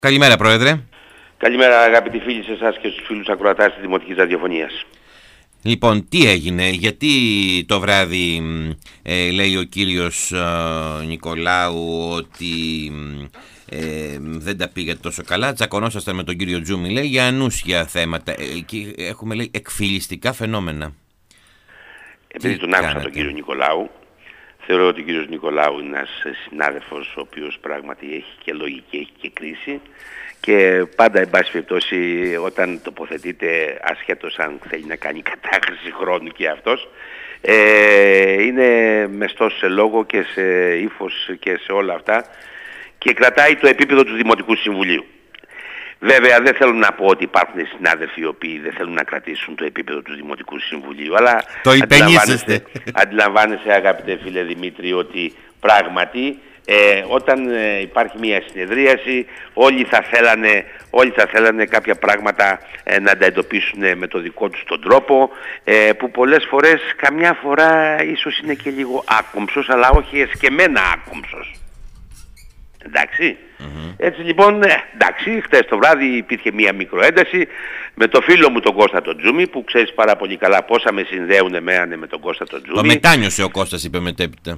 Καλημέρα, Πρόεδρε. Καλημέρα, αγαπητοί φίλοι, σε εσάς και στους φίλους ακροατάς της Δημοτικής Ραδιοφωνίας. Λοιπόν, τι έγινε, γιατί το βράδυ λέει ο κύριος Νικολάου ότι δεν τα πήγε τόσο καλά, τσακωνόσασταν με τον κύριο Τζούμι, λέει, για ανούσια θέματα και έχουμε, λέει, εκφυλιστικά φαινόμενα. Επειδή τον άκουσα τον κύριο Νικολάου, θεωρώ ότι ο κύριος Νικολάου είναι ένας συνάδελφος ο οποίος πράγματι έχει και λογική, έχει και κρίση και πάντα, εν πάση περιπτώσει, όταν τοποθετείται, ασχέτως αν θέλει να κάνει κατάχρηση χρόνου και αυτός, είναι μεστός σε λόγο και σε ύφος και σε όλα αυτά και κρατάει το επίπεδο του Δημοτικού Συμβουλίου. Βέβαια, δεν θέλω να πω ότι υπάρχουν συνάδελφοι οι οποίοι δεν θέλουν να κρατήσουν το επίπεδο του Δημοτικού Συμβουλίου, αλλά το αντιλαμβάνεσαι, αγαπητέ φίλε Δημήτρη, ότι πράγματι όταν υπάρχει μια συνεδρίαση όλοι θα θέλανε κάποια πράγματα να τα εντοπίσουν με το δικό τους τον τρόπο, που πολλές φορές, καμιά φορά ίσως είναι και λίγο άκομψος, αλλά όχι εσκεμμένα άκομψος. Εντάξει. Έτσι λοιπόν, εντάξει, χτες το βράδυ υπήρχε μία μικροένταση με το φίλο μου τον Κώστα τον Τζούμι, που ξέρεις πάρα πολύ καλά πόσα με συνδέουν εμένα με τον Κώστα τον Τζούμι. Το μετάνιωσε ο Κώστας, είπε μετέπειτα.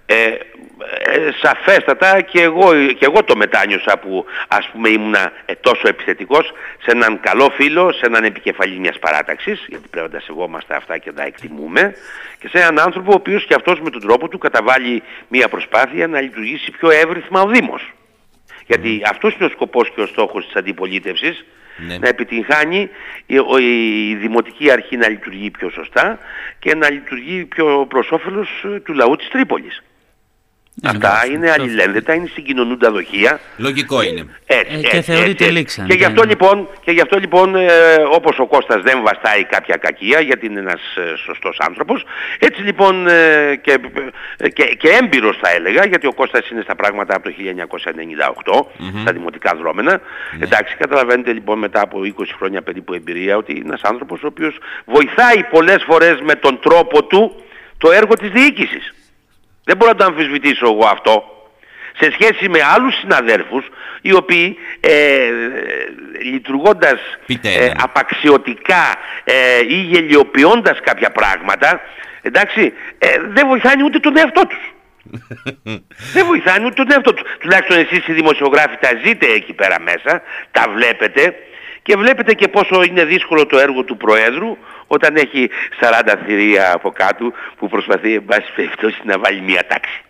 Σαφέστατα και εγώ το μετάνιωσα που, ας πούμε, ήμουνα τόσο επιθετικός σε έναν καλό φίλο, σε έναν επικεφαλής μιας παράταξης, γιατί πρέπει να τα σεβόμαστε αυτά και να εκτιμούμε, και σε έναν άνθρωπο ο οποίος και αυτός με τον τρόπο του καταβάλει μια προσπάθεια να λειτουργήσει πιο εύρυθμα ο Δήμος. Γιατί αυτός είναι ο σκοπός και ο στόχος της αντιπολίτευσης, να επιτυγχάνει η Δημοτική Αρχή να λειτουργεί πιο σωστά και να λειτουργεί πιο προς όφελος του λαού της Τρίπολης. Αυτά είναι αλληλένδετα, είναι συγκοινωνούντα δοχεία. Λογικό είναι. Και θεωρείται λήξαν. Και γι' αυτό λοιπόν, όπως ο Κώστας δεν βαστάει κάποια κακία, γιατί είναι ένας σωστός άνθρωπος, έτσι λοιπόν και έμπειρος θα έλεγα, γιατί ο Κώστας είναι στα πράγματα από το 1998, στα δημοτικά δρόμενα. Εντάξει, καταλαβαίνετε λοιπόν μετά από 20 χρόνια περίπου εμπειρία ότι είναι ένας άνθρωπος ο οποίος βοηθάει πολλές φορές με τον τρόπο του το έργο της διοίκησης. Δεν μπορώ να το αμφισβητήσω εγώ αυτό, σε σχέση με άλλους συναδέρφους οι οποίοι λειτουργώντας απαξιωτικά ή γελιοποιώντας κάποια πράγματα, εντάξει, δεν βοηθάνε ούτε τον εαυτό τους. Δεν βοηθάνε ούτε τον εαυτό τους. Τουλάχιστον εσείς οι δημοσιογράφοι τα ζείτε εκεί πέρα μέσα, τα βλέπετε και βλέπετε και πόσο είναι δύσκολο το έργο του Προέδρου όταν έχει 40 θηρία από κάτω που προσπαθεί, εν πάση περιπτώσει, να βάλει μία τάξη.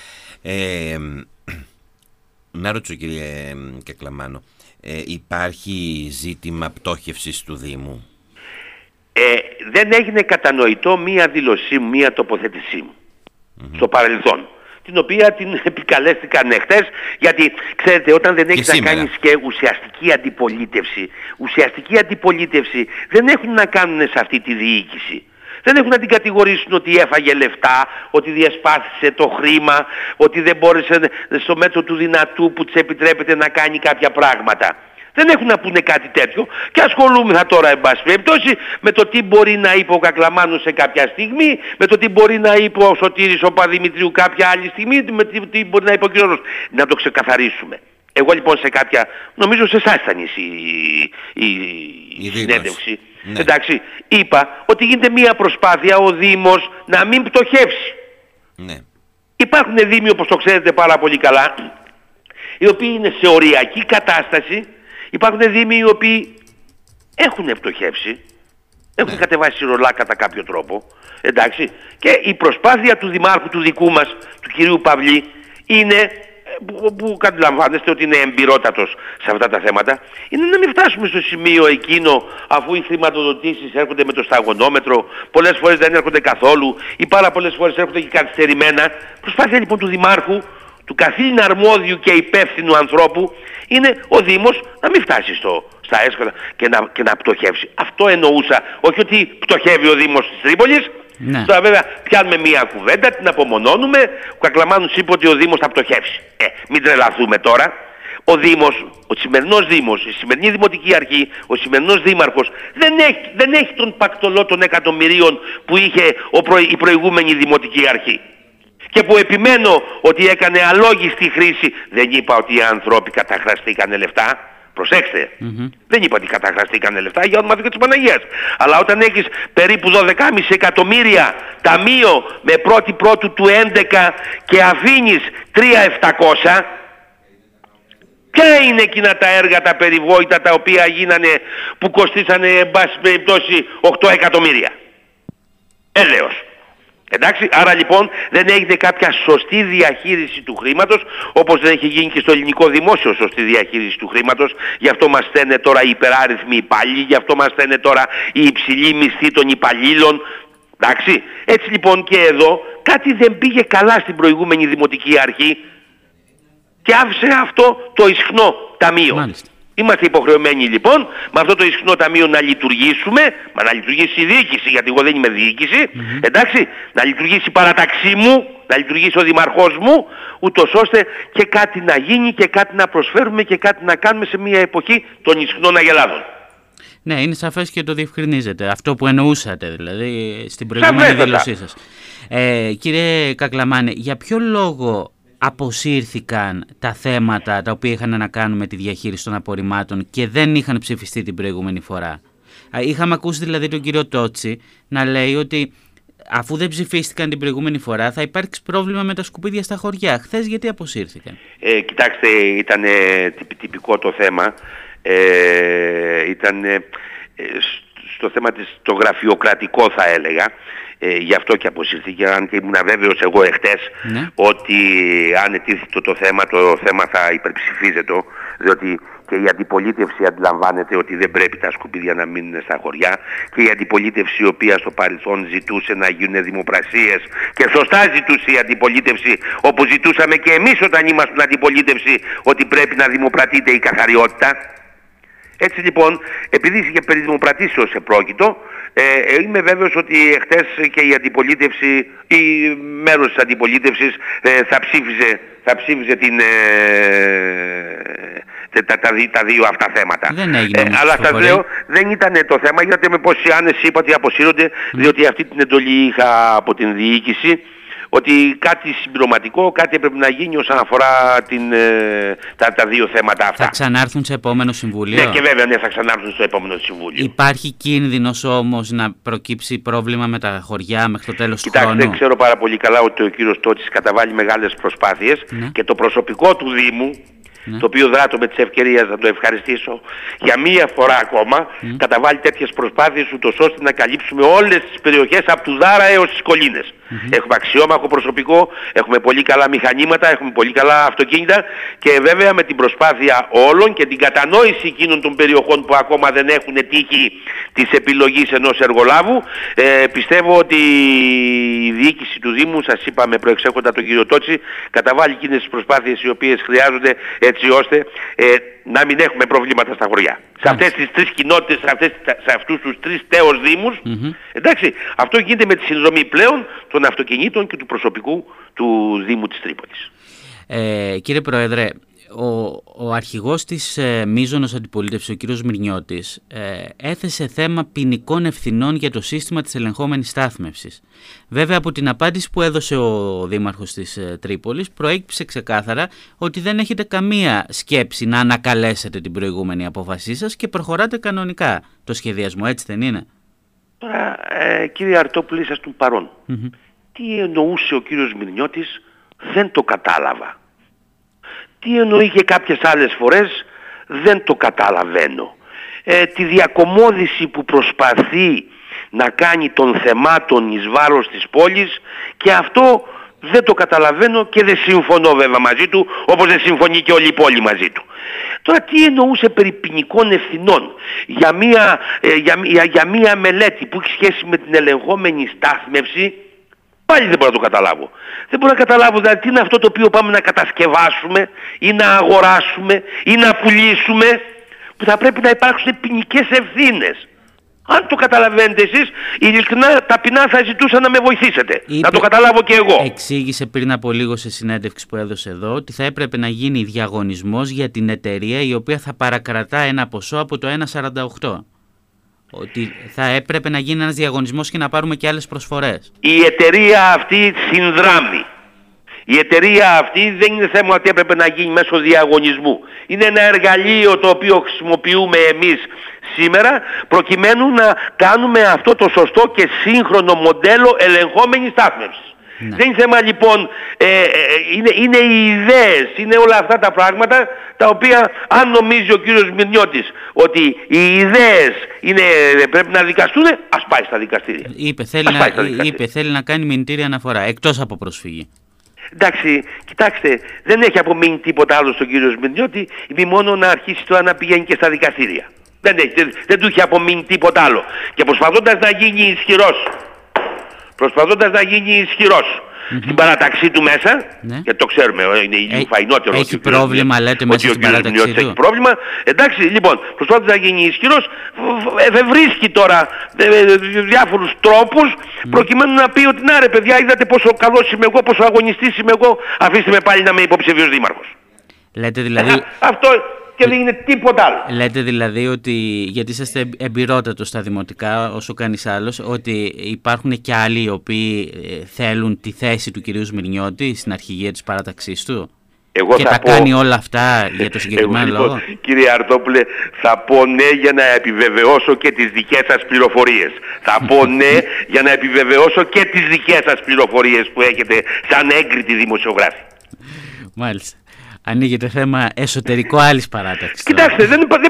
Να ρωτήσω, κύριε Κεκλαμάνο, υπάρχει ζήτημα πτώχευσης του Δήμου? Δεν έγινε κατανοητό μία δήλωσή μου, μία τοποθέτησή μου στο παρελθόν, την οποία την επικαλέστηκαν χτες, γιατί ξέρετε, όταν δεν έχεις να κάνεις και ουσιαστική αντιπολίτευση δεν έχουν να κάνουν σε αυτή τη διοίκηση. Δεν έχουν να την κατηγορήσουν ότι έφαγε λεφτά, ότι διασπάθησε το χρήμα, ότι δεν μπόρεσε στο μέτρο του δυνατού που της επιτρέπεται να κάνει κάποια πράγματα. Δεν έχουν να πούνε κάτι τέτοιο και ασχολούμεθα τώρα, εν πάση περιπτώσει, με το τι μπορεί να είπε ο Κακλαμάνος σε κάποια στιγμή, με το τι μπορεί να είπε ο Σωτήρης ο Παδημητρίου κάποια άλλη στιγμή, με το τι μπορεί να είπε ο κύριος. Να το ξεκαθαρίσουμε. Εγώ λοιπόν σε κάποια, νομίζω σε εσάς ήταν η συνέντευξη, εντάξει, είπα ότι γίνεται μια προσπάθεια ο Δήμος να μην πτωχεύσει. Υπάρχουν δήμοι, όπως το ξέρετε πάρα πολύ καλά, οι οποίοι είναι σε οριακή κατάσταση. Υπάρχουν δήμοι οι οποίοι έχουν πτωχεύσει, έχουν κατεβάσει ρολά κατά κάποιο τρόπο, εντάξει, και η προσπάθεια του Δημάρχου του δικού μας, του κυρίου Παυλή, είναι, που καταλαμβάνεστε ότι είναι εμπειρότατος σε αυτά τα θέματα, είναι να μην φτάσουμε στο σημείο εκείνο, αφού οι χρηματοδοτήσεις έρχονται με το σταγονόμετρο, πολλές φορές δεν έρχονται καθόλου ή πάρα πολλές φορές έρχονται και καθυστερημένα. Προσπάθεια λοιπόν του Δημάρχου, του καθήλυνα αρμόδιου και υπεύθυνου ανθρώπου, είναι ο Δήμος να μην φτάσει στα έσχατα και να πτωχεύσει. Αυτό εννοούσα, όχι ότι πτωχεύει ο Δήμος της Τρίπολης. Τώρα βέβαια πιάνουμε μία κουβέντα, την απομονώνουμε. Ο Κακλαμάνος είπε ότι ο Δήμος θα πτωχεύσει. Μην τρελαθούμε τώρα. Ο Δήμος, ο σημερινός Δήμος, η σημερινή Δημοτική Αρχή, ο σημερινός Δήμαρχος δεν έχει τον πακτολό των εκατομμυρίων που είχε η προηγούμενη Δημοτική Αρχή. και που επιμένω ότι έκανε αλόγιστη χρήση. Δεν είπα ότι οι άνθρωποι καταχραστήκανε λεφτά. Προσέξτε, δεν είπα ότι καταχραστήκανε λεφτά, για όνομα της Παναγίας. Αλλά όταν έχεις περίπου 12,5 εκατομμύρια ταμείο με 1η Πρώτου του 11 και αφήνεις 3.700, ποια είναι εκείνα τα έργα τα περιβόητα τα οποία γίνανε που κοστίσανε εν πάση περιπτώσει 8 εκατομμύρια. Έλεος. Εντάξει, άρα λοιπόν δεν έγινε κάποια σωστή διαχείριση του χρήματος, όπως δεν έχει γίνει και στο ελληνικό δημόσιο σωστή διαχείριση του χρήματος. Γι' αυτό μας στέλνε τώρα οι υπεράριθμοι υπάλληλοι, γι' αυτό μας στέλνε τώρα η υψηλή μισθή των υπαλλήλων. Εντάξει, έτσι λοιπόν και εδώ κάτι δεν πήγε καλά στην προηγούμενη δημοτική αρχή και άφησε αυτό το ισχνό ταμείο. Μάλιστα. Είμαστε υποχρεωμένοι λοιπόν με αυτό το ισχνό ταμείο να λειτουργήσουμε, μα να λειτουργήσει η διοίκηση, γιατί εγώ δεν είμαι διοίκηση, εντάξει, να λειτουργήσει η παραταξή μου, να λειτουργήσει ο δημαρχός μου, ούτως ώστε και κάτι να γίνει και κάτι να προσφέρουμε και κάτι να κάνουμε σε μια εποχή των ισχνών αγελάδων. Ναι, είναι σαφές και το διευκρινίζετε. Αυτό που εννοούσατε δηλαδή στην προηγούμενη δήλωσή σας. Κύριε Κακλαμάνη, για ποιο λόγο αποσύρθηκαν τα θέματα τα οποία είχαν να κάνουν με τη διαχείριση των απορριμμάτων και δεν είχαν ψηφιστεί την προηγούμενη φορά? Είχαμε ακούσει δηλαδή τον κύριο Τότσι να λέει ότι αφού δεν ψηφίστηκαν την προηγούμενη φορά θα υπάρξει πρόβλημα με τα σκουπίδια στα χωριά. Χθες γιατί αποσύρθηκαν? Κοιτάξτε, ήταν τυπικό το θέμα. Ήταν στο θέμα το γραφειοκρατικό θα έλεγα. Γι' αυτό και αποσυρθήκε, αν και ήμουν βέβαιος εγώ εχθές ότι αν ετίθεται το θέμα θα υπερψηφίζεται, διότι και η αντιπολίτευση αντιλαμβάνεται ότι δεν πρέπει τα σκουπίδια να μείνουν στα χωριά, και η αντιπολίτευση η οποία στο παρελθόν ζητούσε να γίνουν δημοπρασίες, και σωστά ζητούσε η αντιπολίτευση, όπως ζητούσαμε και εμείς όταν ήμασταν αντιπολίτευση, ότι πρέπει να δημοπρατείται η καθαριότητα. Έτσι λοιπόν, επειδή και περί δημοπρατήσεως επρόκειτο, είμαι βέβαιος ότι χτες και η αντιπολίτευση ή μέρος της αντιπολίτευσης θα ψήφιζε τα δύο αυτά θέματα. Αλλά σας λέω, δεν ήταν το θέμα, γιατί με πόση άνεση είπα ότι αποσύρονται, διότι αυτή την εντολή είχα από την διοίκηση, ότι κάτι συμπληρωματικό, κάτι έπρεπε να γίνει όσον αφορά τα δύο θέματα αυτά. Θα ξανάρθουν σε επόμενο συμβούλιο? Ναι, και βέβαια θα ξανάρθουν στο επόμενο συμβούλιο. Υπάρχει κίνδυνος όμως να προκύψει πρόβλημα με τα χωριά μέχρι το τέλος του χρόνου? Κοιτάξτε, ξέρω πάρα πολύ καλά ότι ο κύριος Τότσης καταβάλει μεγάλες προσπάθειες και το προσωπικό του Δήμου, το οποίο δράτω με τις ευκαιρίες να το ευχαριστήσω για μία φορά ακόμα, καταβάλει τέτοιες προσπάθειες ούτως ώστε να καλύψουμε όλες τις περιοχές από του Δάρα έως τις Κολίνες. Έχουμε αξιόμαχο προσωπικό, έχουμε πολύ καλά μηχανήματα, έχουμε πολύ καλά αυτοκίνητα, και βέβαια με την προσπάθεια όλων και την κατανόηση εκείνων των περιοχών που ακόμα δεν έχουν τύχει της επιλογής ενός εργολάβου, πιστεύω ότι η διοίκηση του Δήμου, σας είπα με προεξέχοντα τον κύριο Τότση, καταβάλει εκείνες τις προσπάθειες οι οποίες χρειάζονται έτσι ώστε να μην έχουμε προβλήματα στα χωριά. Σε αυτές τις τρεις κοινότητες, σε αυτούς τους τρεις τέος δήμους, εντάξει, αυτό γίνεται με τη συνδρομή πλέον των αυτοκινήτων και του προσωπικού του Δήμου της Τρίπολης. Κύριε Πρόεδρε, ο αρχηγός της μείζωνος αντιπολίτευσης, ο κύριος Μυρνιώτης, έθεσε θέμα ποινικών ευθυνών για το σύστημα της ελεγχόμενης στάθμευσης. Βέβαια, από την απάντηση που έδωσε ο δήμαρχος της Τρίπολης προέκυψε ξεκάθαρα ότι δεν έχετε καμία σκέψη να ανακαλέσετε την προηγούμενη απόφασή σας και προχωράτε κανονικά το σχεδιασμό, έτσι δεν είναι? Τώρα, κύριε Αρτόπουλη, είσαστε παρόν. Τι εννοούσε ο κύριος Μυρνιώτης, δεν το κατάλαβα. Τι εννοεί και κάποιες άλλες φορές, δεν το καταλαβαίνω. Τη διακομόδηση που προσπαθεί να κάνει των θεμάτων εις βάρος της πόλης, και αυτό δεν το καταλαβαίνω και δεν συμφωνώ βέβαια μαζί του, όπως δεν συμφωνεί και όλη η πόλη μαζί του. Τώρα τι εννοούσε περί ποινικών ευθυνών για μία μελέτη που έχει σχέση με την ελεγχόμενη στάθμευση? Πάλι δεν μπορώ να το καταλάβω. Δεν μπορώ να καταλάβω δηλαδή τι είναι αυτό το οποίο πάμε να κατασκευάσουμε ή να αγοράσουμε ή να πουλήσουμε, που θα πρέπει να υπάρξουν ποινικές ευθύνες. Αν το καταλαβαίνετε εσείς, ειλικρινά ταπεινά θα ζητούσα να με βοηθήσετε. Να το καταλάβω και εγώ. Εξήγησε πριν από λίγο σε συνέντευξη που έδωσε εδώ ότι θα έπρεπε να γίνει διαγωνισμός για την εταιρεία η οποία θα παρακρατά ένα ποσό από το 1,48. Ότι θα έπρεπε να γίνει ένας διαγωνισμός και να πάρουμε και άλλες προσφορές. Η εταιρεία αυτή συνδράμει. Η εταιρεία αυτή δεν είναι θέμα ότι έπρεπε να γίνει μέσω διαγωνισμού. Είναι ένα εργαλείο το οποίο χρησιμοποιούμε εμείς σήμερα προκειμένου να κάνουμε αυτό το σωστό και σύγχρονο μοντέλο ελεγχόμενης στάθμευσης. Ναι. Δεν είναι θέμα λοιπόν, είναι οι ιδέες, είναι όλα αυτά τα πράγματα τα οποία αν νομίζει ο κύριος Μυρνιώτης ότι οι ιδέες πρέπει να δικαστούν, ας πάει στα δικαστήρια. Είπε θέλει να κάνει μηνυτήρια αναφορά, εκτός από προσφυγή. Εντάξει, κοιτάξτε, δεν έχει απομείνει τίποτα άλλο στον κύριο Σμυρνιώτη, μη μόνο να αρχίσει τώρα να πηγαίνει και στα δικαστήρια. Δεν του έχει απομείνει τίποτα άλλο. Και προσπαθώντας να γίνει ισχυρός, στην παράταξή του μέσα, και το ξέρουμε, είναι ηλίου φαϊνότερο. Έχει πρόβλημα, λέτε, μέσα στην παράταξή του. Έχει πρόβλημα. Εντάξει, λοιπόν, προσπαθώντας να γίνει ισχυρός, βρίσκει τώρα διάφορους τρόπους προκειμένου να πει ότι να ρε παιδιά, είδατε πόσο καλός είμαι εγώ, πόσο αγωνιστής είμαι εγώ, αφήστε με πάλι να είμαι υποψηφίος δήμαρχος. Λέτε δηλαδή... Αυτό και δεν είναι τίποτα άλλο. Λέτε δηλαδή ότι, γιατί είσαστε εμπειρότατος στα δημοτικά όσο κανείς άλλος, ότι υπάρχουν και άλλοι οι οποίοι θέλουν τη θέση του κυρίου Σμυρνιώτη στην αρχηγία της παράταξής του και τα κάνει όλα αυτά για το συγκεκριμένο λόγο. Κύριε Αρτόπουλε, θα πω ναι για να επιβεβαιώσω και τις δικές σας πληροφορίες. Θα πω ναι για να επιβεβαιώσω και τις δικές σας πληροφορίες που έχετε σαν έγκριτοι δημοσιογράφοι. Μάλιστα. Ανοίγεται θέμα εσωτερικό άλλης παράταξης. Κοιτάξτε,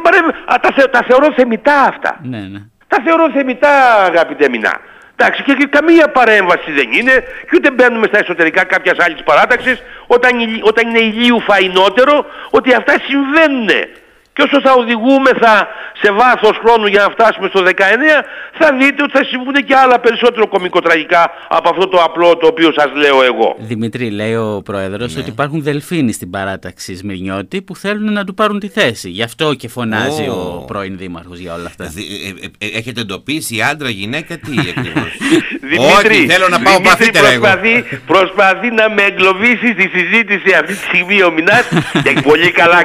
τα θεωρώ θεμιτά αυτά. Ναι. Τα θεωρώ θεμιτά, αγαπητέ Μινά. Εντάξει, και καμία παρέμβαση δεν είναι και ούτε μπαίνουμε στα εσωτερικά κάποιας άλλης παράταξης όταν είναι ηλίου φαϊνότερο ότι αυτά συμβαίνουν. Και όσο θα οδηγούμεθα σε βάθος χρόνου για να φτάσουμε στο 19, θα δείτε ότι θα συμβούν και άλλα περισσότερο κωμικοτραγικά από αυτό το απλό το οποίο σας λέω εγώ. Δημήτρη, λέει ο Πρόεδρος, ότι υπάρχουν δελφίνοι στην παράταξη Σμυρνιώτη που θέλουν να του πάρουν τη θέση. Γι' αυτό και φωνάζει ο πρώην Δήμαρχος για όλα αυτά. Έχετε εντοπίσει άντρα, γυναίκα, τι ακριβώς? Δημήτρη, θέλω να πάω παθύτερα εγώ. Προσπαθεί να με εγκλωβίσει στη συζήτηση αυτή τη στιγμή ο Μινάς και πολύ καλά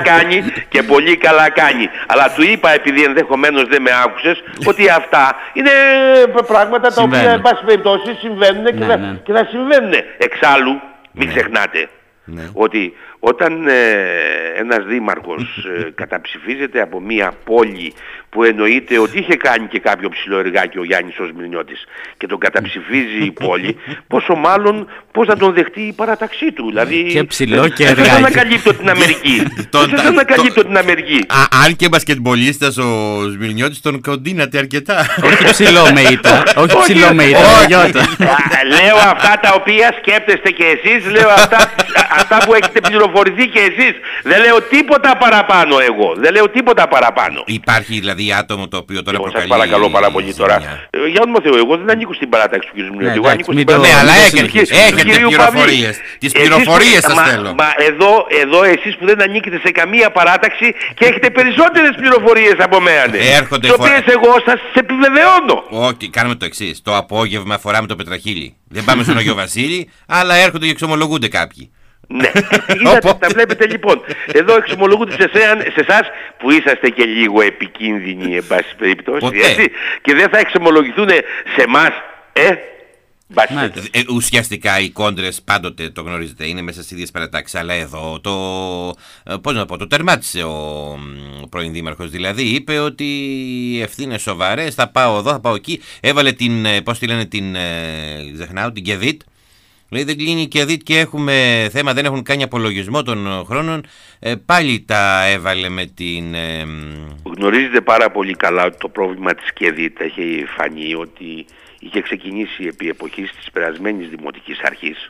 κάνει. Αλλά του είπα, επειδή ενδεχομένως δεν με άκουσες, ότι αυτά είναι πράγματα τα οποία εν πάση περιπτώσει συμβαίνουν και θα συμβαίνουν. Εξάλλου, μην ξεχνάτε ότι όταν ένας δήμαρχος καταψηφίζεται από μια πόλη που εννοείται ότι είχε κάνει και κάποιο ψηλό εργάκι ο Γιάννης ο Σμυρνιώτης και τον καταψηφίζει η πόλη, πόσο μάλλον πώς θα τον δεχτεί η παράταξή του. Δηλαδή, και ψηλό και εργάκι. Δεν ανακαλύπτω την Αμερική. Αν και μπασκετμπολίστας ο Σμυρνιώτης τον κοντίνατε αρκετά. Όχι ψηλό με ήττα. Λέω αυτά τα οποία σκέπτεστε και εσείς, λέω αυτά που έχετε πληροφορηθεί και εσείς. Δεν λέω τίποτα παραπάνω εγώ. Υπάρχει δηλαδή άτομο το οποίο τώρα προκαλεί... Σας παρακαλώ πάρα πολύ τώρα. Για όνομα Θεού, εγώ δεν ανήκω στην παράταξη του κ. Σμυρνιώτη. Εγώ ανήκω στην παράταξη. Ναι, αλλά έχετε πληροφορίες. Τις πληροφορίες σας θέλω. Μα εδώ εσείς που δεν ανήκετε σε καμία παράταξη και έχετε περισσότερες πληροφορίες από μένα. Τις οποίες εγώ σας επιβεβαιώνω. Όχι, κάνουμε το εξής. Το απόγευμα φοράμε το πετραχύλι. Δεν πάμε στον Αγιο Βασίλη, αλλά έρχονται και εξομολογούνται κάποιοι. Ναι, είδατε, τα βλέπετε λοιπόν. Εδώ εξομολογούνται σε εσάς που είσαστε και λίγο επικίνδυνοι εν πάση περιπτώσει, έτσι, και δεν θα εξομολογηθούν σε εμάς, ουσιαστικά οι κόντρες πάντοτε, το γνωρίζετε, είναι μέσα στις ίδιες παρατάξεις, αλλά εδώ το τερμάτισε ο πρώην δήμαρχος. Δηλαδή είπε ότι οι ευθύνες σοβαρές, θα πάω εδώ, θα πάω εκεί. Έβαλε την, πώς τη λένε, την Κεδίτ. Λέει δεν κλείνει και δείτε και έχουμε θέμα, δεν έχουν κάνει απολογισμό των χρόνων. Πάλι τα έβαλε με την... Γνωρίζετε πάρα πολύ καλά ότι το πρόβλημα της ΚΕΔΙΤ έχει φανεί ότι είχε ξεκινήσει επί εποχής της περασμένης δημοτικής αρχής.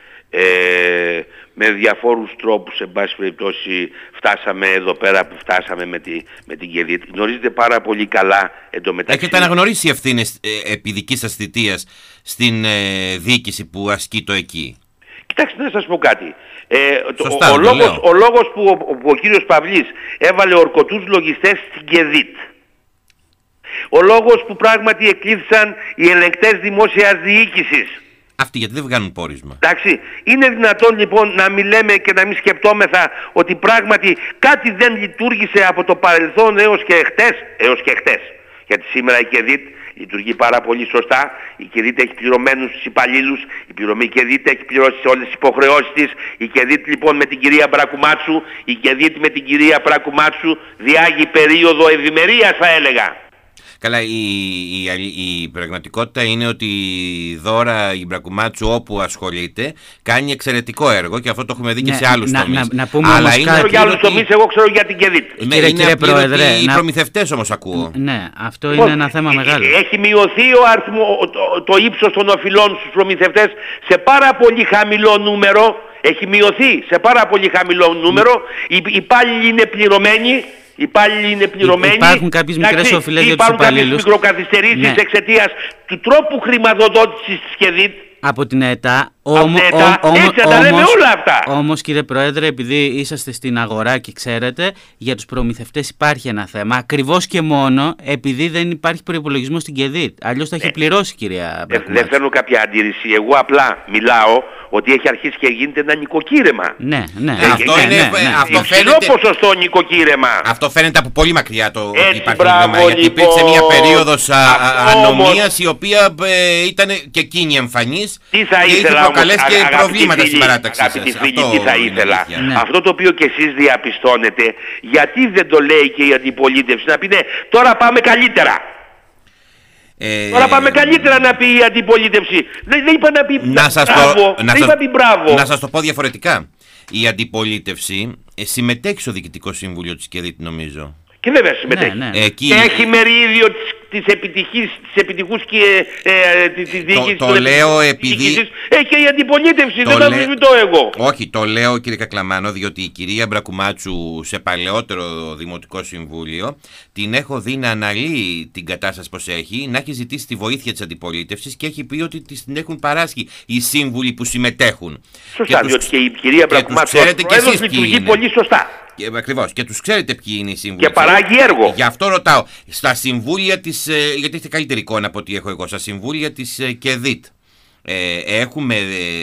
Με διαφόρους τρόπους, εν πάση περιπτώσει, φτάσαμε εδώ πέρα που φτάσαμε με την ΚΕΔΙΤ. Γνωρίζετε πάρα πολύ καλά εντωμεταξύ. Έχετε αναγνωρίσει ευθύνες επί δικής σας θητείας στην διοίκηση που ασκεί το εκεί? Κοιτάξτε να σας πω κάτι. Ο λόγος που ο κύριος Παυλής έβαλε ορκωτούς λογιστές στην ΚΕΔΙΤ, ο λόγος που πράγματι εκλήθησαν οι ελεγκτές δημόσιας διοίκησης, αυτοί γιατί δεν βγαίνουν πόρισμα? Εντάξει, είναι δυνατόν λοιπόν να μην λέμε και να μην σκεπτόμεθα ότι πράγματι κάτι δεν λειτουργήσε από το παρελθόν έως και χτες. Γιατί σήμερα η ΚΕΔΙΤ λειτουργεί πάρα πολύ σωστά. Η ΚΕΔΙΤ έχει πληρωμένους τους υπαλλήλους, η ΚΕΔΙΤ έχει πληρώσει όλες τις υποχρεώσεις της. Η ΚΕΔΙΤ λοιπόν με την κυρία Μπρακουμάτσου, η ΚΕΔΙΤ με την κυρία Μπρακουμάτσου διάγει περίοδο ευημερίας, θα έλεγα. Καλά, η πραγματικότητα είναι ότι η Δώρα η Μπρακουμάτσου όπου ασχολείται κάνει εξαιρετικό έργο και αυτό το έχουμε δει και σε άλλους τομείς. Να πούμε αλλά όμως είναι για άλλους τομείς, εγώ ξέρω για την ΚΕΔΙΤ. Κύριε Πρόεδρε, οι προμηθευτές όμως ακούω. Ναι, αυτό είναι ένα θέμα μεγάλο. Έχει μειωθεί το ύψος των οφειλών στους προμηθευτές σε πάρα πολύ χαμηλό νούμερο. Έχει μειωθεί σε πάρα πολύ χαμηλό νούμερο. Οι υπάλληλοι είναι πληρωμένοι. Υπάρχουν κάποιες μικρές οφειλές για τους υπαλλήλους. Υπάρχουν κάποιες μικροκαθυστερήσεις εξαιτίας του τρόπου χρηματοδότησης της ΚΕΔΙΤ. Από την ΕΤΑ. Έτσι τα λέμε όλα αυτά. Όμως κύριε Πρόεδρε, επειδή είσαστε στην αγορά και ξέρετε, για τους προμηθευτές υπάρχει ένα θέμα. Ακριβώς και μόνο επειδή δεν υπάρχει προϋπολογισμό στην ΚΕΔΙΤ. Αλλιώς θα έχει πληρώσει, κυρία Μπρακουμάτσου. Δεν φέρνω κάποια αντίρρηση. Εγώ απλά μιλάω ότι έχει αρχίσει και γίνεται ένα νοικοκύρεμα. Ναι. Αυτό είναι. Αυτό φαίνεται. Ποσοστό νοικοκύρεμα. Αυτό φαίνεται από πολύ μακριά το ότι υπάρχει πρόβλημα. Γιατί υπήρξε μια περίοδος ανομίας η οποία ήταν και εκείνη εμφανής. Τι θα και ήθελα είχε προκαλέσει και προβλήματα στην παράταξή σας. Τι θα ήθελα. Αυτό το οποίο και εσείς διαπιστώνετε, γιατί δεν το λέει και η αντιπολίτευση, να πει ναι, τώρα πάμε καλύτερα. Τώρα πάμε καλύτερα, να πει η αντιπολίτευση. Δεν είπα να πει μπράβο. Να σας το πω διαφορετικά. Η αντιπολίτευση συμμετέχει στο Διοικητικό Συμβούλιο της ΚΕΔΙΤ, νομίζω. Και βέβαια συμμετέχει. Και έχει μερίδιο της επιτυχούς και της διοίκησης. Το λέω επειδή... Έχει η αντιπολίτευση, δεν το αμφισβητώ εγώ. Όχι, το λέω κύριε Κακλαμάνο, διότι η κυρία Μπρακουμάτσου σε παλαιότερο Δημοτικό Συμβούλιο την έχω δει να αναλύει την κατάσταση πως έχει, να έχει ζητήσει τη βοήθεια της αντιπολίτευσης και έχει πει ότι την έχουν παράσχει οι σύμβουλοι που συμμετέχουν. Σωστά, διότι και η κυρία Μπρακουμάτσου λειτουργεί πολύ σωστά. Ακριβώς. Και τους ξέρετε ποιοι είναι οι σύμβουλοι. Και παράγει έργο. Γι' αυτό ρωτάω. Στα συμβούλια της. Γιατί έχετε καλύτερη εικόνα από ό,τι έχω εγώ. Στα συμβούλια της ΚΕΔΙΤ. Έχουμε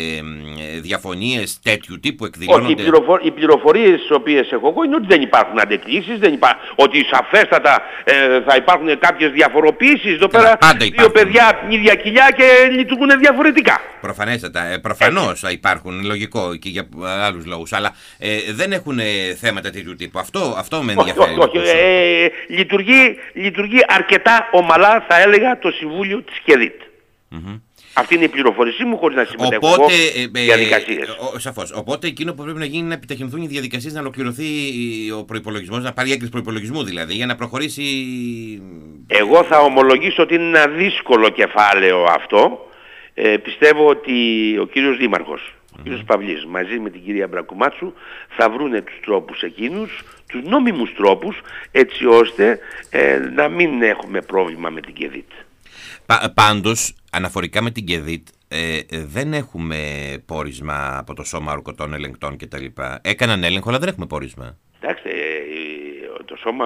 διαφωνίες τέτοιου τύπου εκδηλώνονται? Όχι, οι πληροφορίες τις οποίες έχω εγώ είναι ότι δεν υπάρχουν αντεκκλήσεις, ότι σαφέστατα θα υπάρχουν κάποιες διαφοροποιήσεις. Εδώ πέρα δύο παιδιά από την ίδια κοιλιά και λειτουργούν διαφορετικά. Προφανέστατα, προφανώς θα υπάρχουν, λογικό και για άλλους λόγους, αλλά δεν έχουν θέματα τέτοιου τύπου. Αυτό με ενδιαφέρει. Λειτουργεί αρκετά ομαλά, θα έλεγα, το Συμβούλιο της ΚΕΔΙΤ. Αυτή είναι η πληροφορήσή μου, χωρίς να συμμετέχω διαδικασίες. Σαφώς. Οπότε εκείνο που πρέπει να γίνει είναι να επιταχυνθούν οι διαδικασίες, να ολοκληρωθεί ο προϋπολογισμός, να πάρει έγκριση προϋπολογισμού δηλαδή, για να προχωρήσει. Εγώ θα ομολογήσω ότι είναι ένα δύσκολο κεφάλαιο αυτό. Πιστεύω ότι ο κύριος Δήμαρχος, ο κύριος Παυλής, μαζί με την κυρία Μπρακουμάτσου θα βρούνε τους τρόπους εκείνους, τους νόμιμους τρόπους, έτσι ώστε να μην έχουμε πρόβλημα με την ΚΕΔΙΤ. Πάντως, αναφορικά με την ΚΕΔΙΤ, δεν έχουμε πόρισμα από το Σώμα Ορκωτών Ελεγκτών κτλ. Έκαναν έλεγχο, αλλά δεν έχουμε πόρισμα. Εντάξει, το Σώμα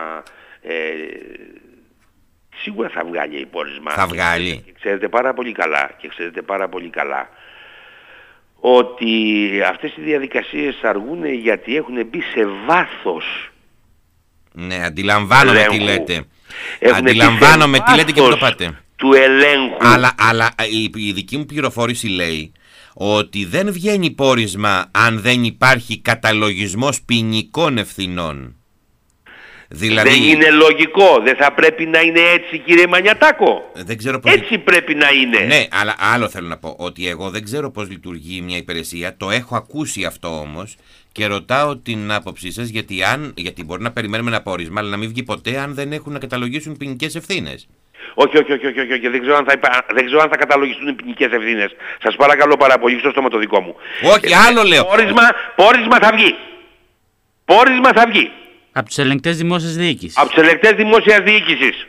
σίγουρα θα βγάλει πόρισμα. Θα βγάλει. Και ξέρετε πάρα πολύ καλά ότι αυτές οι διαδικασίες αργούν γιατί έχουν μπει σε βάθος. Ναι, αντιλαμβάνομαι τι λέτε. Αντιλαμβάνομαι τι λέτε και που το πάτε. Του ελέγχου. Αλλά η δική μου πληροφόρηση λέει ότι δεν βγαίνει πόρισμα αν δεν υπάρχει καταλογισμός ποινικών ευθυνών. Δηλαδή... Δεν είναι λογικό, δεν θα πρέπει να είναι έτσι, κύριε Μανιατάκο? Δεν ξέρω πώς... Έτσι πρέπει να είναι. Ναι, αλλά άλλο θέλω να πω, ότι εγώ δεν ξέρω πώς λειτουργεί μια υπηρεσία, το έχω ακούσει αυτό όμως και ρωτάω την άποψή σας, γιατί μπορεί να περιμένουμε ένα πόρισμα, αλλά να μην βγει ποτέ αν δεν έχουν να καταλογίσουν ποινικές ευθύνες. Όχι, δεν ξέρω αν θα καταλογιστούν οι ποινικές ευθύνες. Σας παρακαλώ πάρα πολύ, στο στόμα το δικό μου. Όχι, άλλο λέω. Πόρισμα θα βγει. Πόρισμα θα βγει. Από τους ελεγκτές δημόσιας διοίκησης. Από τους ελεγκτές δημόσιας διοίκησης.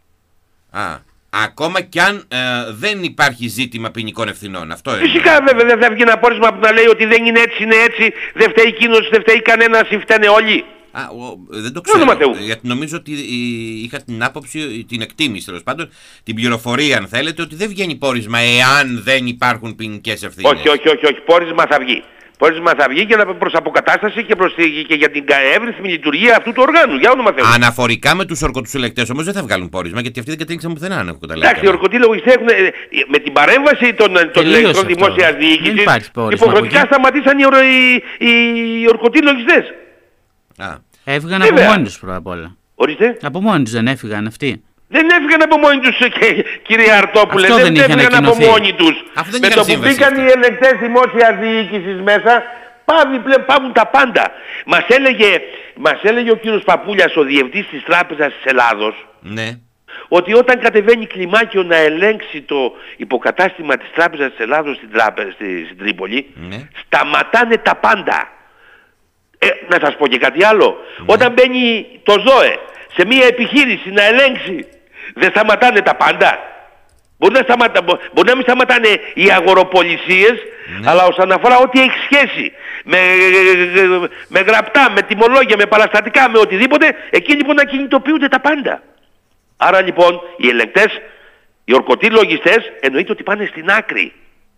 Ακόμα κι αν δεν υπάρχει ζήτημα ποινικών ευθυνών. Αυτό είναι. Φυσικά βέβαια δεν θα βγει ένα πόρισμα που να λέει ότι δεν είναι έτσι, είναι έτσι, δεν φταίει εκείνος, δεν φταίει κανένας, ή φταίνε όλοι. Δεν το ξέρω, γιατί νομίζω ότι είχα την άποψη, την εκτίμηση τέλος πάντων, την πληροφορία αν θέλετε, ότι δεν βγαίνει πόρισμα εάν δεν υπάρχουν ποινικές ευθύνες. Όχι, πόρισμα θα βγει. Πόρισμα θα βγει και προς αποκατάσταση και για την εύρυθμη λειτουργία αυτού του οργάνου. Για όνομα Θεού. Αναφορικά με τους ορκωτοσυλλεκτές όμως δεν θα βγάλουν πόρισμα, γιατί αυτοί δεν κατέληξαν πουθενά, αν έχω καταλάβει. Εντάξει, οι ορκωτοί λογιστές έχουν, με την παρέμβαση των ελεγκτών δημόσιας διοίκησης, υποχρεωτικά σταματήσαν οι ορκωτοί λογιστές. Έφυγαν από μόνοι τους πρώτα απ' όλα. Ορίστε. Από μόνοι τους δεν έφυγαν αυτοί. Δεν έφυγαν από μόνοι τους, κύριε Αρτόπουλε, δεν έφυγαν από μόνοι τους. Με το που μπήκαν οι ελεγκτές δημόσιας διοίκησης μέσα, πάβουν τα πάντα. Μας έλεγε ο κύριος Παπούλιας, ο διευθυντής της Τράπεζας της Ελλάδος, ναι, ότι όταν κατεβαίνει κλιμάκιο να ελέγξει το υποκατάστημα της Τράπεζας της Ελλάδος στην Τρίπολη, ναι, σταματάνε τα πάντα. Να σας πω και κάτι άλλο. Ναι. Όταν μπαίνει το ΖΟΕ σε μια επιχείρηση να ελέγξει, δεν σταματάνε τα πάντα. Μπορεί να μην σταματάνε οι αγοροπολισίες, ναι, αλλά όσον αφορά ό,τι έχει σχέση με γραπτά, με τιμολόγια, με παραστατικά, με οτιδήποτε, εκεί λοιπόν να κινητοποιούνται τα πάντα. Άρα λοιπόν οι ελεγκτές, οι ορκωτοί λογιστές, εννοείται ότι πάνε στην άκρη.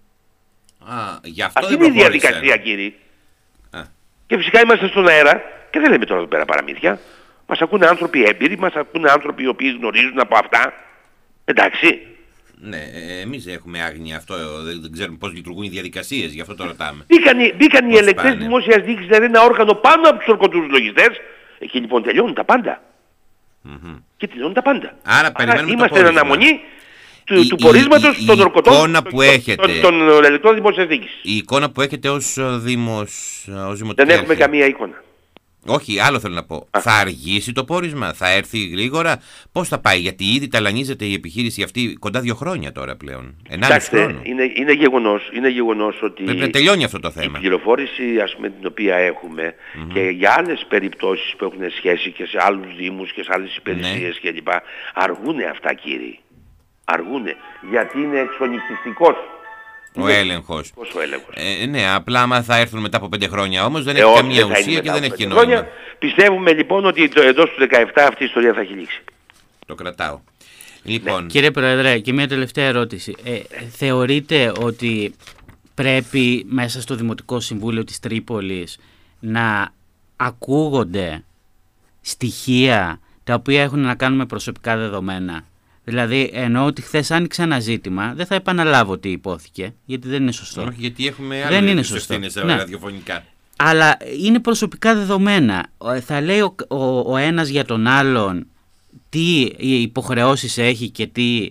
Αυτή είναι η διαδικασία, κύριε. Και φυσικά είμαστε στον αέρα και δεν λέμε τώρα εδώ πέρα παραμύθια. Μας ακούνε άνθρωποι έμπειροι, μας ακούνε άνθρωποι οι οποίοι γνωρίζουν από αυτά. Εντάξει. Ναι, εμείς έχουμε άγνοια αυτό, δεν ξέρουμε πώς λειτουργούν οι διαδικασίες, γι' αυτό το ρωτάμε. Μπήκαν οι ελεγκτές δημόσιας διοίκησης, δηλαδή ένα όργανο πάνω από τους ορκωτούς λογιστές. Εκεί λοιπόν τελειώνουν τα πάντα. Και τελειώνουν τα πάντα. Άρα είμαστε εν αναμονή του πορίσματος των ορκωτών των ελεγκτών δημόσιας διοίκησης. Η εικόνα που έχετε ως Δήμος, δεν έχουμε καμία εικόνα. Όχι, άλλο θέλω να πω. Θα αργήσει το πόρισμα, θα έρθει γρήγορα, πώς θα πάει, γιατί ήδη ταλανίζεται η επιχείρηση αυτή κοντά 2 χρόνια τώρα πλέον. 1,5 χρόνο. Είναι γεγονός ότι πρέπει να τελειώνει αυτό το θέμα. Η πληροφόρηση, ας πούμε, την οποία έχουμε και για άλλες περιπτώσεις που έχουν σχέση και σε άλλους δήμους και σε άλλες υπηρεσίες κλπ. Αργούνε αυτά, κύριοι. Αργούνε, γιατί είναι εξονυχιστικός. Ο έλεγχος. Ναι, απλά άμα θα έρθουν μετά από 5 χρόνια όμως δεν έχει καμία ουσία και δεν έχει και νόημα. Πιστεύουμε λοιπόν ότι εντός του 17 αυτή η ιστορία θα έχει λήξει. Το κρατάω. Λοιπόν. Ναι. Κύριε Πρόεδρε, και μια τελευταία ερώτηση. Θεωρείτε ότι πρέπει μέσα στο Δημοτικό Συμβούλιο της Τρίπολης να ακούγονται στοιχεία τα οποία έχουν να κάνουν με προσωπικά δεδομένα? Δηλαδή, εννοώ ότι χθες άνοιξε ένα ζήτημα, δεν θα επαναλάβω τι υπόθηκε, γιατί δεν είναι σωστό. Όχι, γιατί έχουμε άλλες ευθύνες ραδιοφωνικά. Αλλά είναι προσωπικά δεδομένα. Θα λέει ο ένας για τον άλλον τι υποχρεώσεις έχει και τι...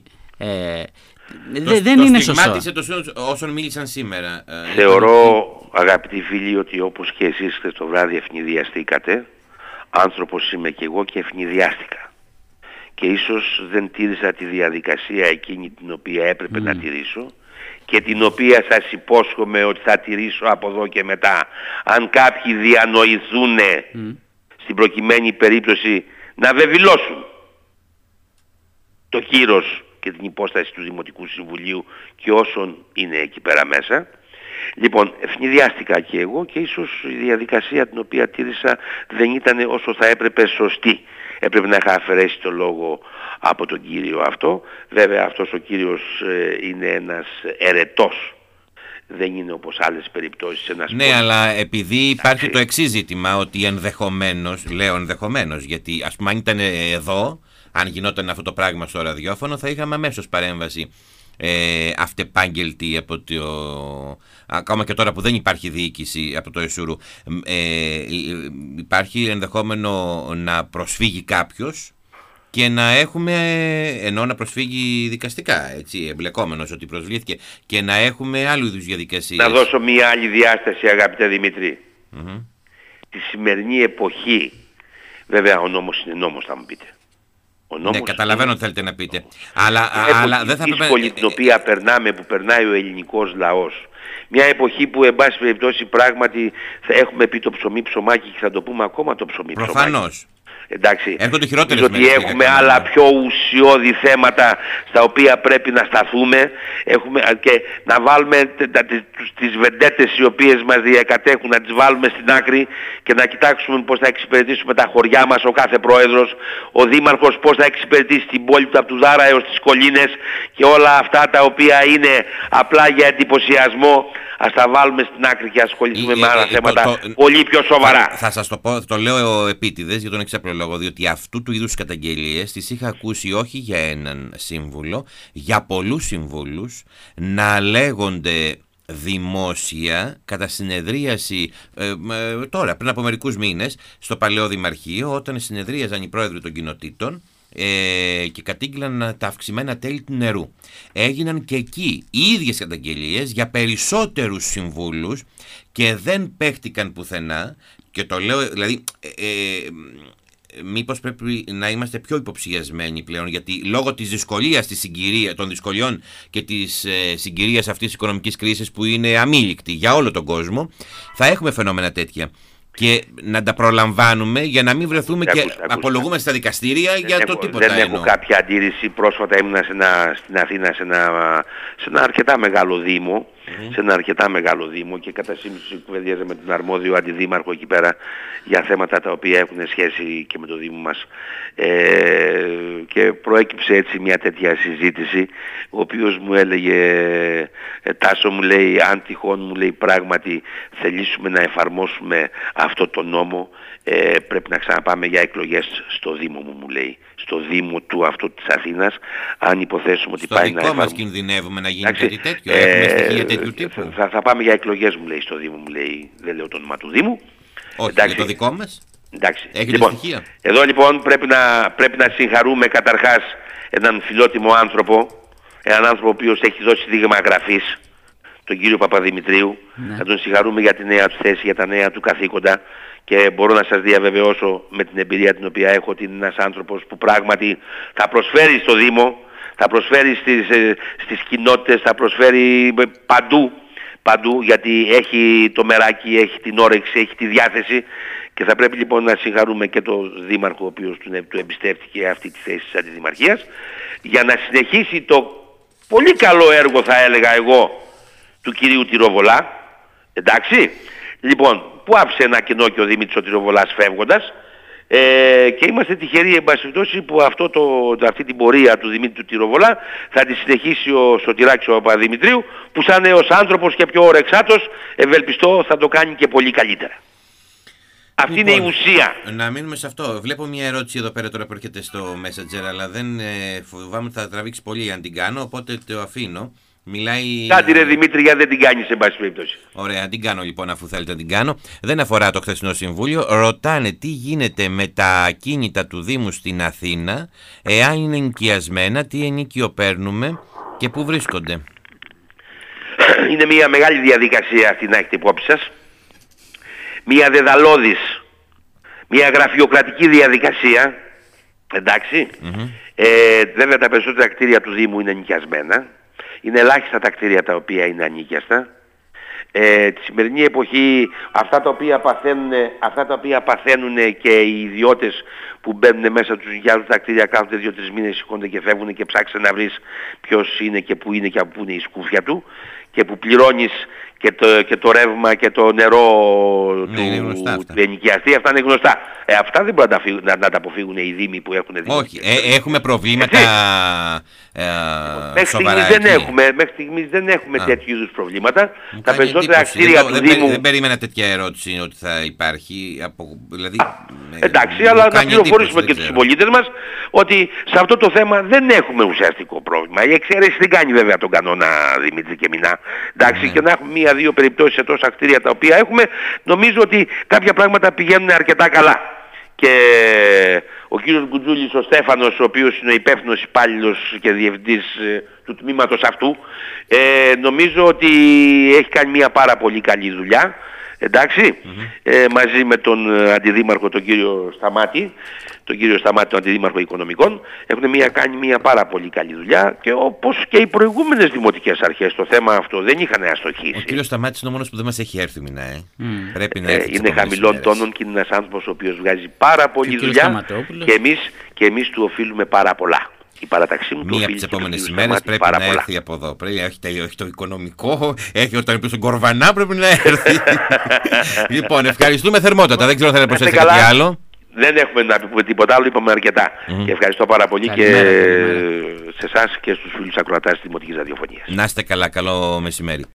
δεν είναι σωστό. Στιγμάτισε το σύνολο όσων μίλησαν σήμερα. Θεωρώ, αγαπητοί φίλοι, ότι όπως και εσείς χθες το βράδυ ευνηδιαστήκατε, άνθρωπος είμαι και εγώ και ευνηδιάστηκα. Και ίσως δεν τήρησα τη διαδικασία εκείνη την οποία έπρεπε να τηρήσω και την οποία σας υπόσχομαι ότι θα τηρήσω από εδώ και μετά. Αν κάποιοι διανοηθούν στην προκειμένη περίπτωση να βεβηλώσουν το κύρος και την υπόσταση του Δημοτικού Συμβουλίου και όσων είναι εκεί πέρα μέσα. Λοιπόν, ευνηδιάστηκα και εγώ και ίσως η διαδικασία την οποία τήρησα δεν ήταν όσο θα έπρεπε σωστή. Έπρεπε να είχα αφαιρέσει το λόγο από τον κύριο αυτό. Βέβαια αυτός ο κύριος είναι ένας ερετός. Δεν είναι όπως άλλες περιπτώσεις ένας... Ναι, αλλά επειδή υπάρχει το εξής ζήτημα, ότι ενδεχομένως, λέω ενδεχομένως, γιατί ας πούμε αν ήταν εδώ, αν γινόταν αυτό το πράγμα στο ραδιόφωνο, θα είχαμε αμέσως παρέμβαση αυτεπάγγελτη από το... Ακόμα και τώρα που δεν υπάρχει διοίκηση από το ΕΣΟΥΡΟΥ, υπάρχει ενδεχόμενο να προσφύγει κάποιος και να έχουμε, ενώ να προσφύγει δικαστικά, έτσι, εμπλεκόμενος ότι προσβλήθηκε, και να έχουμε άλλου είδους διαδικασίες. Να δώσω μία άλλη διάσταση, αγαπητέ Δημήτρη. Τη σημερινή εποχή, βέβαια ο νόμος είναι νόμος, θα μου πείτε. Ναι, καταλαβαίνω τι θέλετε να πείτε. Αλλά δεν θα πρέπει... δύσκολη την οποία περνάμε, που περνάει ο ελληνικός λαός. Μια εποχή που, εν πάση περιπτώσει, πράγματι θα έχουμε πει το ψωμί ψωμάκι και θα το πούμε ακόμα το ψωμί προφανώς. Ψωμάκι. Εντάξει, ότι έχουμε άλλα πιο ουσιώδη θέματα στα οποία πρέπει να σταθούμε και να βάλουμε τις βεντέτες οι οποίες μας διακατέχουν, να τις βάλουμε στην άκρη και να κοιτάξουμε πώς θα εξυπηρετήσουμε τα χωριά μας, ο κάθε πρόεδρος, ο δήμαρχος πώς θα εξυπηρετήσει την πόλη του από του Δάρα έως τις Κολίνες και όλα αυτά τα οποία είναι απλά για εντυπωσιασμό. Ας τα βάλουμε στην άκρη και ασχοληθούμε με άλλα θέματα πολύ πιο σοβαρά. Θα σας το πω, το λέω επίτηδες για τον εξαπλό λόγο, διότι αυτού του είδους καταγγελίες τις είχα ακούσει όχι για έναν σύμβουλο, για πολλούς συμβούλους να λέγονται δημόσια κατά συνεδρίαση τώρα πριν από μερικούς μήνες στο Παλαιό Δημαρχείο, όταν συνεδρίαζαν οι πρόεδροι των κοινοτήτων και κατήγγυλαν τα αυξημένα τέλη του νερού. Έγιναν και εκεί οι ίδιες καταγγελίες για περισσότερους συμβούλους και δεν παίχτηκαν πουθενά, και το λέω δηλαδή μήπως πρέπει να είμαστε πιο υποψιασμένοι πλέον, γιατί λόγω της δυσκολίας, των δυσκολιών και της συγκυρίας αυτής της οικονομικής κρίσης που είναι αμήλικτη για όλο τον κόσμο, θα έχουμε φαινόμενα τέτοια. Και να τα προλαμβάνουμε για να μην βρεθούμε και απολογούμε στα δικαστήρια για το τίποτα. Δεν έχω κάποια αντίρρηση. Πρόσφατα ήμουν στην Αθήνα σε ένα αρκετά μεγάλο δήμο. Σε ένα αρκετά μεγάλο δήμο και κατά σύμπτωση κουβεντιάζαμε με τον αρμόδιο αντιδήμαρχο εκεί πέρα για θέματα τα οποία έχουν σχέση και με το δήμο μας. Και προέκυψε έτσι μια τέτοια συζήτηση, ο οποίος μου έλεγε Τάσο, μου λέει, αν τυχόν, μου λέει, πράγματι θελήσουμε να εφαρμόσουμε αυτό το νόμο, πρέπει να ξαναπάμε για εκλογές στο Δήμο μου λέει, στο Δήμο του αυτό της Αθήνας, αν υποθέσουμε ότι πάει να εφαρμόσουμε. Στο δικό μας κινδυνεύουμε να γίνει κάτι τέτοιο, έχουμε στοιχεία τέτοιου τύπου. Θα πάμε για εκλογές, μου λέει, στο Δήμο μου λέει, δεν λέω το όνομα του Δήμου. Όχι, εντάξει, για το δικό μας. Εντάξει. Έχετε στοιχεία. Εδώ λοιπόν πρέπει να συγχαρούμε καταρχάς έναν φιλότιμο άνθρωπο, έναν άνθρωπο ο οποίος έχει δώσει δείγμα γραφής, τον κύριο Παπαδημητρίου. Να τον συγχαρούμε για τη νέα του θέση, για τα νέα του καθήκοντα, και μπορώ να σας διαβεβαιώσω με την εμπειρία την οποία έχω ότι είναι ένας άνθρωπος που πράγματι θα προσφέρει στο Δήμο, θα προσφέρει στις κοινότητες, θα προσφέρει παντού, γιατί έχει το μεράκι, έχει την όρεξη, έχει τη διάθεση, και θα πρέπει λοιπόν να συγχαρούμε και τον Δήμαρχο ο οποίος του εμπιστεύτηκε αυτή τη θέση της Αντιδημαρχίας για να συνεχίσει το πολύ καλό έργο, θα έλεγα εγώ, του κυρίου Τυροβολά. Εντάξει, λοιπόν, που άφησε ένα κενό και ο Δημήτρης ο Τυροβολάς φεύγοντας, και είμαστε τυχεροί, εν πάση περιπτώσει, που αυτή την πορεία του Δημήτρη του Τυροβολά θα τη συνεχίσει ο Σωτηράκης ο Παπαδημητρίου, που σαν νέος άνθρωπος και πιο ορεξάτος ευελπιστώ θα το κάνει και πολύ καλύτερα. Αυτή είναι η ουσία. Να μείνουμε σε αυτό. Βλέπω μια ερώτηση εδώ πέρα τώρα που έρχεται στο Messenger, αλλά δεν φοβάμαι ότι θα τραβήξει πολύ αν την κάνω, οπότε το αφήνω. Μιλάει... Κάντε ρε Δημήτρη, γιατί δεν την κάνεις σε πάση περιπτώσει. Ωραία, την κάνω λοιπόν, αφού θέλετε να την κάνω. Δεν αφορά το χθεσινό συμβούλιο. Ρωτάνε τι γίνεται με τα ακίνητα του Δήμου στην Αθήνα, εάν είναι ενοικιασμένα, τι ενοίκιο παίρνουμε και πού βρίσκονται. Είναι μια μεγάλη διαδικασία αυτή, να έχετε υπόψη σας. Μια δεδαλώδης, μια γραφειοκρατική διαδικασία. Εντάξει. Βέβαια τα περισσότερα κτίρια του Δήμου είναι ενοικιασμένα. Είναι ελάχιστα τα κτίρια τα οποία είναι ανοίκιαστα. Τη σημερινή εποχή αυτά τα οποία παθαίνουν και οι ιδιώτες που μπαίνουν μέσα τους νοικιάζουν τα κτίρια, κάθονται 2-3 μήνες, σηκώνται και φεύγουν και ψάξουν να βρεις ποιος είναι και πού είναι και από πού είναι η σκούφια του, και που πληρώνεις και το ρεύμα και το νερό του ενοικιαστή. Αυτά είναι γνωστά. Αυτά δεν μπορούν να τα αποφύγουν οι Δήμοι που έχουν δημιουργήσει. Όχι, έχουμε προβλήματα σοβαρά. Μέχρι στιγμής δεν έχουμε τέτοιου είδους προβλήματα. Τα περισσότερα κτίρια του Δήμου... Δεν περίμενα τέτοια ερώτηση ότι θα υπάρχει. Δηλαδή, εντάξει, αλλά να πληροφορήσουμε και τους συμπολίτες μας ότι σε αυτό το θέμα δεν έχουμε ουσιαστικό πρόβλημα. Η εξαίρεση δεν κάνει βέβαια τον κανόνα, Δημήτρη και Μινά. Εντάξει, και να έχουμε 1-2 περιπτώσεις σε τόσα κτίρια τα οποία έχουμε, νομίζω ότι κάποια πράγματα πηγαίνουν αρκετά καλά. Και ο κύριος Γκουτζούλης, ο Στέφανος, ο οποίος είναι ο υπεύθυνος υπάλληλος και διευθυντής του τμήματος αυτού, νομίζω ότι έχει κάνει μια πάρα πολύ καλή δουλειά. εντάξει, μαζί με τον αντιδήμαρχο τον κύριο Σταμάτη, τον αντιδήμαρχο οικονομικών, έχουν κάνει μια πάρα πολύ καλή δουλειά, και όπως και οι προηγούμενες δημοτικές αρχές το θέμα αυτό δεν είχαν αστοχήσει. Ο κύριος Σταμάτης είναι ο μόνος που δεν μας έχει έρθει μηνά, Πρέπει να έρθει είναι χαμηλών τόνων και είναι ένας άνθρωπος ο οποίος βγάζει πάρα πολύ δουλειά, και εμείς του οφείλουμε πάρα πολλά. Η παραταξή μου μία από τις επόμενες ημέρες πρέπει να έρθει από εδώ. Έχει το οικονομικό, έχει όταν πει στον Κορβανά, πρέπει να έρθει. Λοιπόν, ευχαριστούμε θερμότατα. Δεν ξέρω αν θα προσθέσετε κάτι άλλο. Δεν έχουμε να πούμε τίποτα άλλο, είπαμε αρκετά. Και ευχαριστώ πάρα πολύ και σε εσάς και στους φίλους ακροατάς της Δημοτικής Ραδιοφωνίας. Να είστε καλά, καλό μεσημέρι.